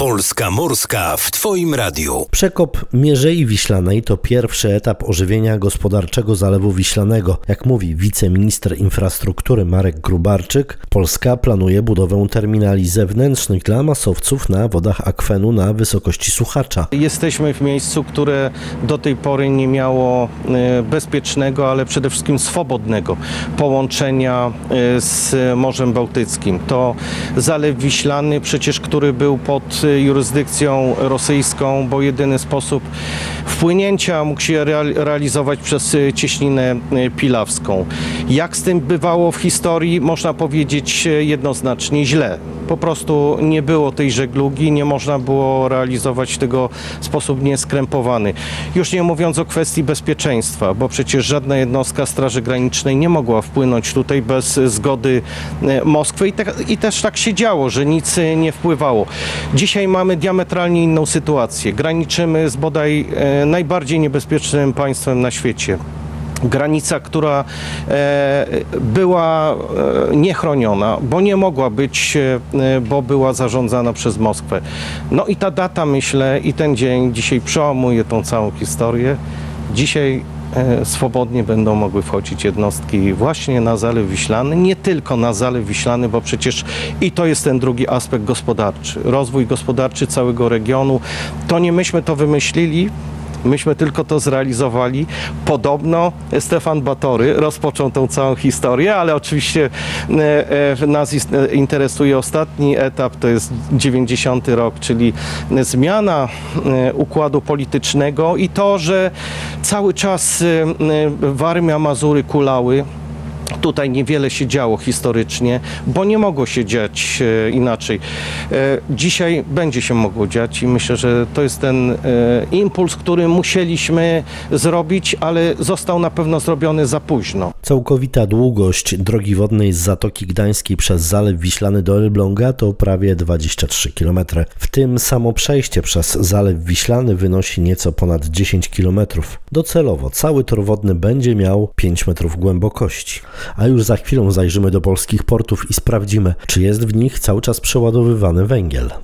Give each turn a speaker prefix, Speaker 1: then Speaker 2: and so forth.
Speaker 1: Polska Morska w Twoim radiu.
Speaker 2: Przekop Mierzei Wiślanej to pierwszy etap ożywienia gospodarczego Zalewu Wiślanego. Jak mówi wiceminister infrastruktury Marek Grubarczyk, Polska planuje budowę terminali zewnętrznych dla masowców na wodach akwenu na wysokości Słuchacza.
Speaker 3: Jesteśmy w miejscu, które do tej pory nie miało bezpiecznego, ale przede wszystkim swobodnego połączenia z Morzem Bałtyckim. To Zalew Wiślany, przecież który był pod jurysdykcją rosyjską, bo jedyny sposób wpłynięcia mógł się realizować przez Cieśninę Pilawską. Jak z tym bywało w historii, można powiedzieć jednoznacznie źle. Po prostu nie było tej żeglugi, nie można było realizować tego w sposób nieskrępowany. Już nie mówiąc o kwestii bezpieczeństwa, bo przecież żadna jednostka Straży Granicznej nie mogła wpłynąć tutaj bez zgody Moskwy i też tak się działo, że nic nie wpływało. Dzisiaj mamy diametralnie inną sytuację. Graniczymy z bodaj najbardziej niebezpiecznym państwem na świecie. Granica, która była niechroniona, bo nie mogła być, bo była zarządzana przez Moskwę. No i ta data, myślę, i ten dzień dzisiaj przełamuje tą całą historię. Dzisiaj swobodnie będą mogły wchodzić jednostki właśnie na Zalew Wiślany, nie tylko na Zalew Wiślany, bo przecież i to jest ten drugi aspekt gospodarczy, rozwój gospodarczy całego regionu. To nie myśmy to wymyślili, myśmy tylko to zrealizowali. Podobno Stefan Batory rozpoczął tą całą historię, ale oczywiście nas interesuje ostatni etap, to jest 90 rok, czyli zmiana układu politycznego i to, że cały czas Warmia, Mazury kulały. Tutaj niewiele się działo historycznie, bo nie mogło się dziać inaczej. Dzisiaj będzie się mogło dziać i myślę, że to jest ten impuls, który musieliśmy zrobić, ale został na pewno zrobiony za późno.
Speaker 2: Całkowita długość drogi wodnej z Zatoki Gdańskiej przez Zalew Wiślany do Elbląga to prawie 23 km. W tym samo przejście przez Zalew Wiślany wynosi nieco ponad 10 km. Docelowo cały tor wodny będzie miał 5 metrów głębokości. A już za chwilę zajrzymy do polskich portów i sprawdzimy, czy jest w nich cały czas przeładowywany węgiel.